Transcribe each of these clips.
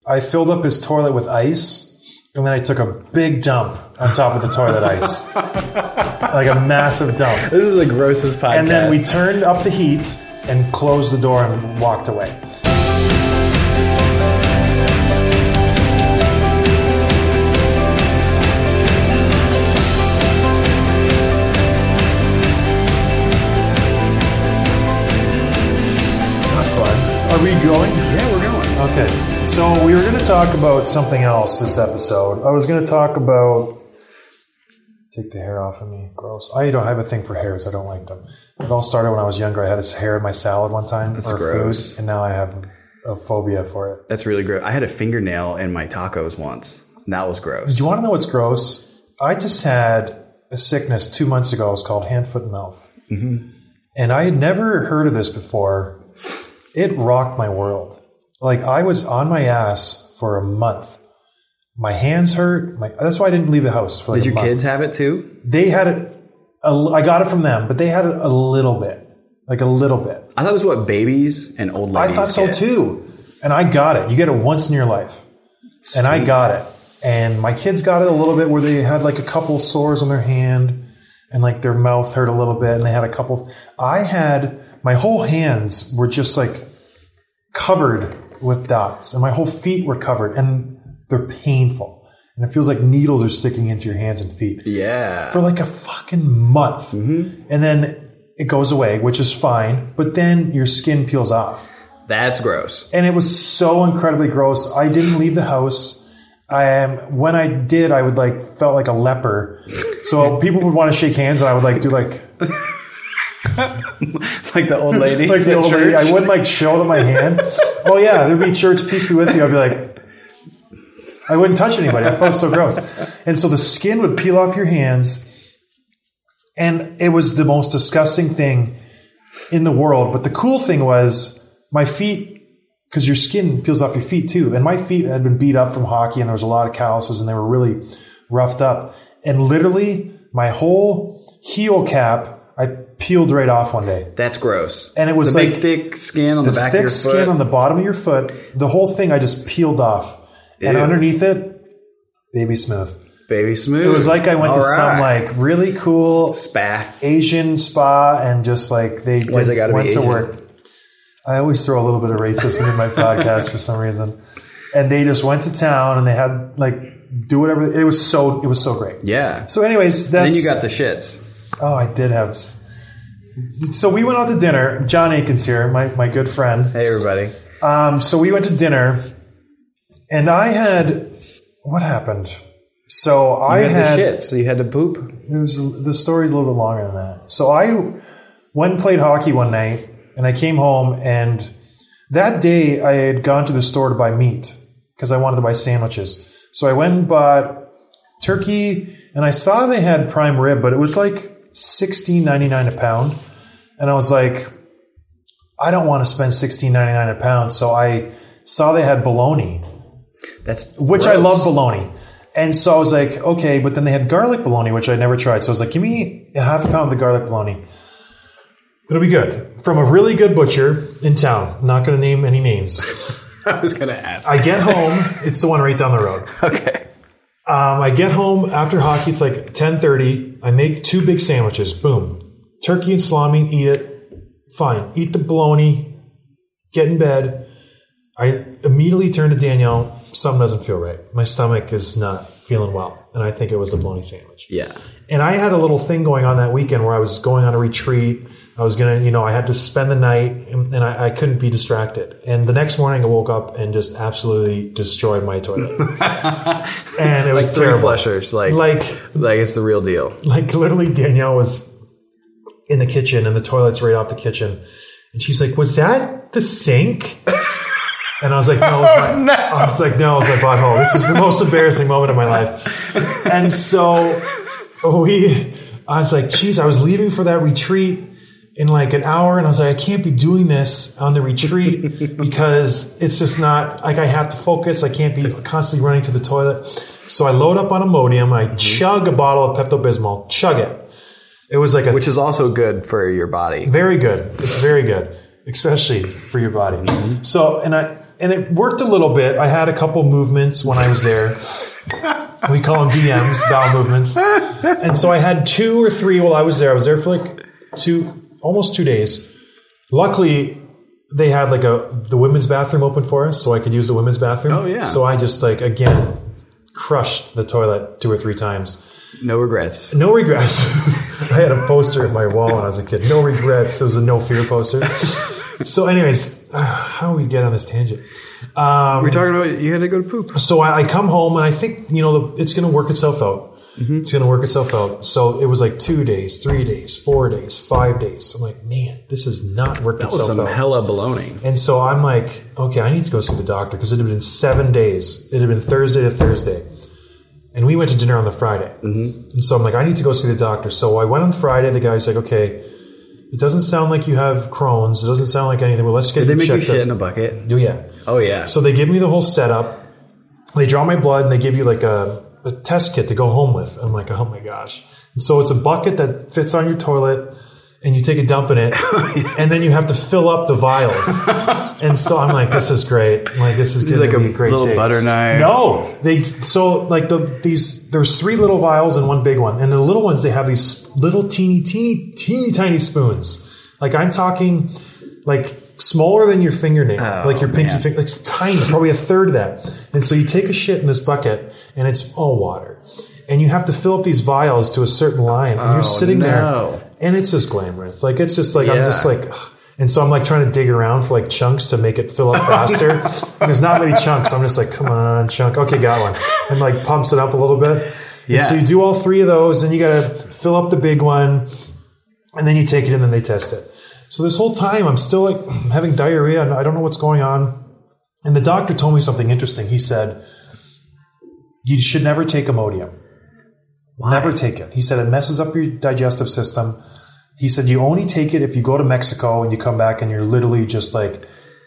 I filled up his toilet with ice. And then I took a big dump on top of the toilet ice. Like a massive dump. This is the grossest podcast. And then we turned up the heat and closed the door and walked away. Not fun. Are we going? Yeah, we're going. Okay. So we were going to talk about something else this episode. I was going to talk about... Take the hair off of me. Gross. I have a thing for hairs. I don't like them. It all started when I was younger. I had a hair in my salad one time. That's gross. Food, and now I have a phobia for it. That's really gross. I had a fingernail in my tacos once. And that was gross. Do you want to know what's gross? I just had a sickness 2 months ago. It was called hand, foot, and mouth. Mm-hmm. And I had never heard of this before. It rocked my world. Like, I was on my ass for a month. My hands hurt. That's why I didn't leave the house for like a month. Did your kids have it too? They had it. I got it from them, but they had it a little bit. Like a little bit. I thought it was what babies and old ladies I thought so too. And I got it. You get it once in your life. Sweet. And I got it. And my kids got it a little bit where they had like a couple sores on their hand and like their mouth hurt a little bit. And they had a couple. My whole hands were just like covered with dots, and my whole feet were covered, and they're painful, and it feels like needles are sticking into your hands and feet. Yeah, for like a fucking month, and then it goes away, which is fine. But then your skin peels off. That's gross, and it was so incredibly gross. I didn't leave the house. When I did, I would felt like a leper. So people would want to shake hands, and I would do like. Like the old lady, like the old lady. I wouldn't show them my hand. Oh yeah, there'd be church, peace be with you. I'd be like, I wouldn't touch anybody. I felt so gross. And so the skin would peel off your hands, and it was the most disgusting thing in the world. But the cool thing was my feet, because your skin peels off your feet too. And my feet had been beat up from hockey, and there was a lot of calluses, and they were really roughed up. And literally, my whole heel cap, I peeled right off one day. That's gross. And it was the big thick skin on the back of your foot. The thick skin on the bottom of your foot. The whole thing I just peeled off. Ew. And underneath it, baby smooth. Baby smooth. It was like I went to some really cool Asian spa, and just went to work. I always throw a little bit of racism in my podcast for some reason. And they just went to town, and they had do whatever. It was so great. Yeah. So anyways, then you got the shits. Oh, I did have. So we went out to dinner. John Aiken's here, my good friend. Hey, everybody. So we went to dinner, and I had. What happened? So I had the shits. So you had to poop. The story's a little bit longer than that. So I went and played hockey one night, and I came home, and that day I had gone to the store to buy meat because I wanted to buy sandwiches. So I went and bought turkey, and I saw they had prime rib, but it was $16.99 a pound. And I was like, I don't want to spend $16.99 a pound. So I saw they had bologna. Which I love bologna. And so I was like, okay, but then they had garlic bologna, which I never tried. So I was like, give me a half a pound of the garlic bologna. It'll be good. From a really good butcher in town. Not going to name any names. I was going to ask. I get home. It's the one right down the road. Okay. I get home after hockey. It's 10:30. I make 2 big sandwiches. Boom. Turkey and salami. Eat it. Fine. Eat the bologna. Get in bed. I immediately turn to Danielle. Something doesn't feel right. My stomach is not feeling well. And I think it was the bologna sandwich. Yeah. And I had a little thing going on that weekend where I was going on a retreat. I was going to, I had to spend the night, and I couldn't be distracted. And the next morning I woke up and just absolutely destroyed my toilet. And it was terrible. 3 flushers. Like it's the real deal. Literally Danielle was in the kitchen, and the toilet's right off the kitchen. And she's like, was that the sink? And I was like, no, it was my butthole. This is the most embarrassing moment of my life. And so I was like, geez, I was leaving for that retreat in an hour, and I was like, I can't be doing this on the retreat because it's just not I have to focus. I can't be constantly running to the toilet. So I load up on Imodium. I chug a bottle of Pepto-Bismol. Chug it. It was which is also good for your body. Very good. It's very good, especially for your body. Mm-hmm. So, and And it worked a little bit. I had a couple movements when I was there. We call them BMs, bowel movements. And so I had 2 or 3 while I was there. I was there for like almost 2 days. Luckily, they had like the women's bathroom open for us, so I could use the women's bathroom. Oh, yeah. So I just like, again, crushed the toilet 2 or 3 times. No regrets. No regrets. I had a poster at my wall when I was a kid. No regrets. It was a no fear poster. So anyways, how do we get on this tangent? We're talking about you had to go to poop. So I come home and I think, it's going to work itself out. Mm-hmm. It's going to work itself out. So it was like 2 days, 3 days, 4 days, 5 days. I'm like, man, this has not worked itself out. That was some hella baloney. And so I'm like, okay, I need to go see the doctor because it had been 7 days. It had been Thursday to Thursday. And we went to dinner on the Friday. Mm-hmm. And so I'm like, I need to go see the doctor. So I went on Friday. The guy's like, okay, it doesn't sound like you have Crohn's. It doesn't sound like anything. Well, let's get Did you they make you checked shit out. in a bucket? Oh, yeah. Oh, yeah. So they give me the whole setup. They draw my blood and they give you like a test kit to go home with. I'm like, oh my gosh. And so it's a bucket that fits on your toilet and you take a dump in it and then you have to fill up the vials. And so I'm like, this is great. I'm like, this is going to be a great little day. Butter knife. No. There's 3 little vials and 1 big one. And the little ones, they have these little teeny tiny spoons. Like I'm talking like smaller than your fingernail, like your pinky finger. It's tiny, probably a third of that. And so you take a shit in this bucket and it's all water. And you have to fill up these vials to a certain line. And you're sitting there and it's just glamorous. Like, it's just like, I'm just like, ugh. And so I'm like trying to dig around for like chunks to make it fill up faster. And there's not many chunks. I'm just like, come on, chunk. Okay, got one. And like pumps it up a little bit. Yeah. And so you do all 3 of those and you got to fill up the big one and then you take it and then they test it. So this whole time I'm still like having diarrhea and I don't know what's going on. And the doctor told me something interesting. He said, you should never take Imodium. Why? Never take it. He said it messes up your digestive system. He said you only take it if you go to Mexico and you come back and you're literally just like...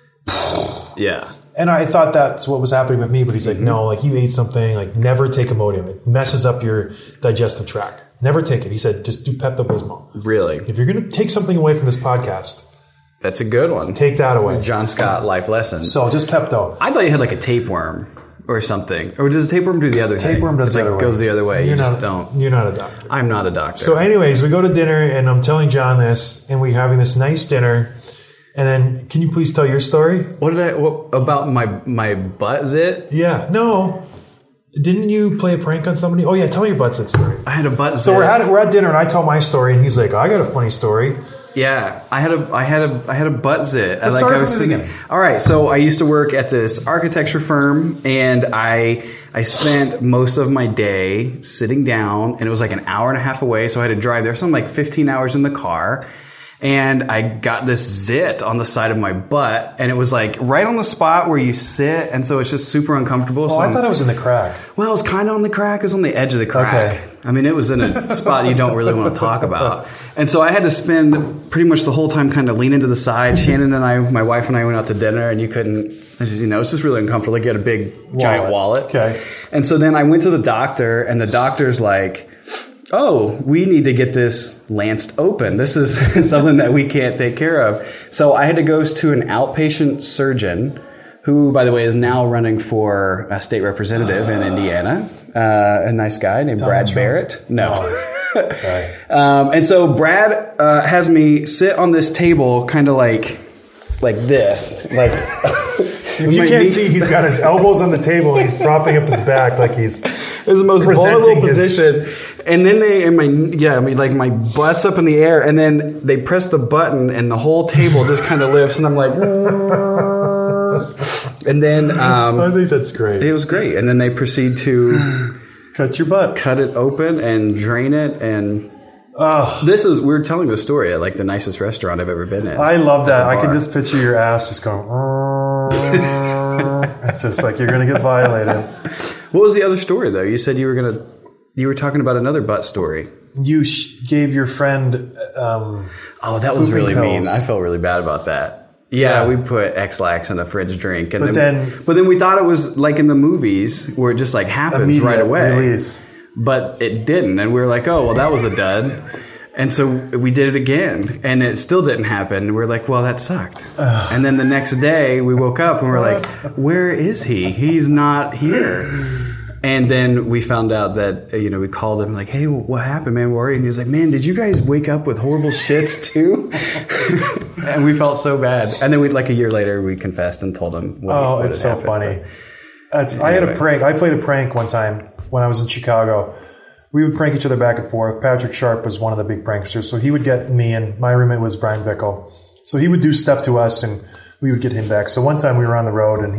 Yeah. And I thought that's what was happening with me, but he's like, no, like you ate something, like never take Imodium. It messes up your digestive tract. Never take it. He said, just do Pepto-Bismol. Really? If you're going to take something away from this podcast... That's a good one. Take that away. John Scott life lesson. So just Pepto. I thought you had like a tapeworm or something. Or does a tapeworm do the other thing? Tapeworm does the other way. Goes the other way. You just don't. You're not a doctor. I'm not a doctor. So anyways, we go to dinner and I'm telling John this and we're having this nice dinner. And then can you please tell your story? What about my butt zit? Yeah. No. Didn't you play a prank on somebody? Oh yeah, tell me your butt zit story. I had a butt zit. So we're at dinner and I tell my story and he's like, I got a funny story. Yeah, I had a butt zit. Let's start from the beginning. All right, so I used to work at this architecture firm, and I spent most of my day sitting down, and it was like an hour and a half away, so I had to drive there. So I'm like 15 hours in the car, and I got this zit on the side of my butt, and it was like right on the spot where you sit, and so it's just super uncomfortable. Oh, so I thought it was in the crack. Well, it was kind of on the crack. It was on the edge of the crack. Okay. I mean, it was in a spot you don't really want to talk about. And so I had to spend pretty much the whole time kind of leaning to the side. Shannon and I, my wife and I went out to dinner and you couldn't, it's just really uncomfortable. Like you had a big giant wallet. Okay. And so then I went to the doctor and the doctor's like, oh, we need to get this lanced open. This is something that we can't take care of. So I had to go to an outpatient surgeon who, by the way, is now running for a state representative in Indiana. A nice guy named Brad Barrett. No. Oh, sorry. And so Brad has me sit on this table kind of like this. Like, if you can't see, he's got his elbows on the table and he's propping up his back like he's it's the most vulnerable position. And then my butt's up in the air and then they press the button and the whole table just kind of lifts and I'm like... And then I think that's great. It was great. And then they proceed to cut your butt, cut it open, and drain it. And we're telling the story at like the nicest restaurant I've ever been in. I love that. I can just picture your ass just going. It's just like you're gonna get violated. What was the other story though? You said you were talking about another butt story. You gave your friend. That was really mean. I felt really bad about that. Yeah, we put X-Lax in a fridge drink. And but then we thought it was like in the movies where it just like happens right away. Release. But it didn't. And we were like, oh, well, that was a dud. And so we did it again, and it still didn't happen. We're like, well, that sucked. And then the next day, we woke up, and we're like, where is he? He's not here. And then we found out that, we called him like, hey, what happened, man? Where are you? And he was like, man, did you guys wake up with horrible shits too? And we felt so bad. And then a year later, we confessed and told him what it's so happened. funny. I had a prank. I played a prank one time when I was in Chicago. We would prank each other back and forth. Patrick Sharp was one of the big pranksters. So he would get me, and my roommate was Brian Bickle. So he would do stuff to us, and we would get him back. So one time we were on the road, and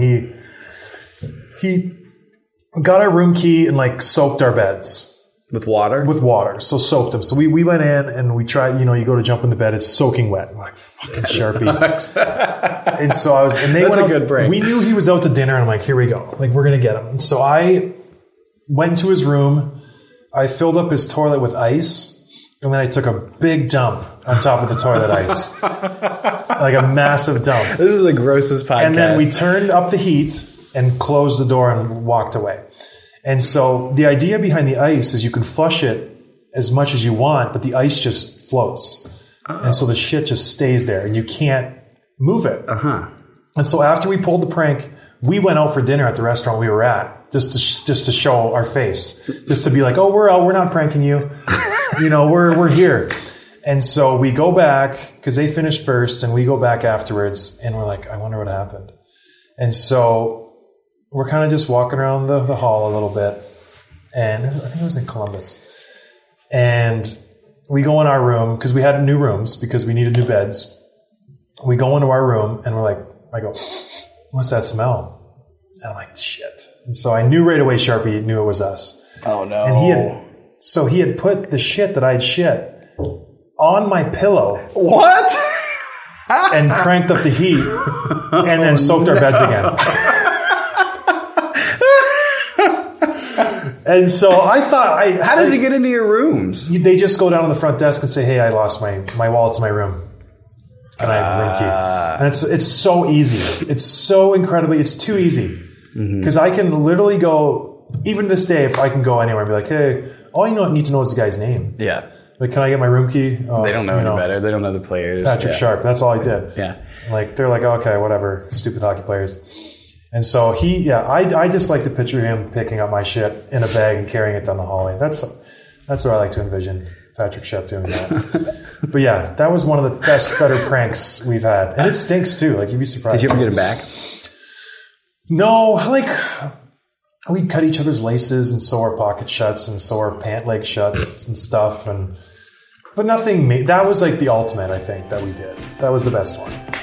he got our room key and soaked our beds. With water? With water. So soaked them. So we went in and we tried, you go to jump in the bed, it's soaking wet. I'm like, fucking Sharpie. And so I was, and they That's went a good break. We knew he was out to dinner, and I'm like, here we go. We're going to get him. And so I went into his room. I filled up his toilet with ice, and then I took a big dump on top of the toilet ice. Like a massive dump. This is the grossest podcast. And then we turned up the heat and closed the door and walked away. And so the idea behind the ice is you can flush it as much as you want, but the ice just floats. And so the shit just stays there, and you can't move it. And so after we pulled the prank, we went out for dinner at the restaurant we were at. Just to show our face, just to be like, oh, we're out, we're not pranking you, we're here. And so we go back because they finished first, and we go back afterwards, and we're like, I wonder what happened. And so we're kind of just walking around the hall a little bit, and I think it was in Columbus, and we go in our room because we had new rooms because we needed new beds. We go into our room, and I go, what's that smell? And I'm like, shit. And so I knew right away Sharpie knew it was us. Oh, no. And he had put the shit that I'd shit on my pillow. What? And cranked up the heat and then soaked our beds again. And so I thought... How does he get into your rooms? They just go down to the front desk and say, hey, I lost my wallet's in my room. And I have a room key. And it's so easy. It's so incredibly... It's too easy. Because I can literally go... Even this day, if I can go anywhere and be like, hey, all you need to know is the guy's name. Yeah. Like, can I get my room key? Oh, they don't know any better. They don't know the players. Patrick Sharp. That's all I did. Yeah. They're like, okay, whatever. Stupid hockey players. And so I just like to picture him picking up my shit in a bag and carrying it down the hallway. That's what I like to envision Patrick Sharp doing that. But yeah, that was one of the better pranks we've had. And it stinks too. You'd be surprised. Did you ever get him back? No, we'd cut each other's laces and sew our pocket shuts and sew our pant leg shuts and stuff. But nothing, that was the ultimate, I think, that we did. That was the best one.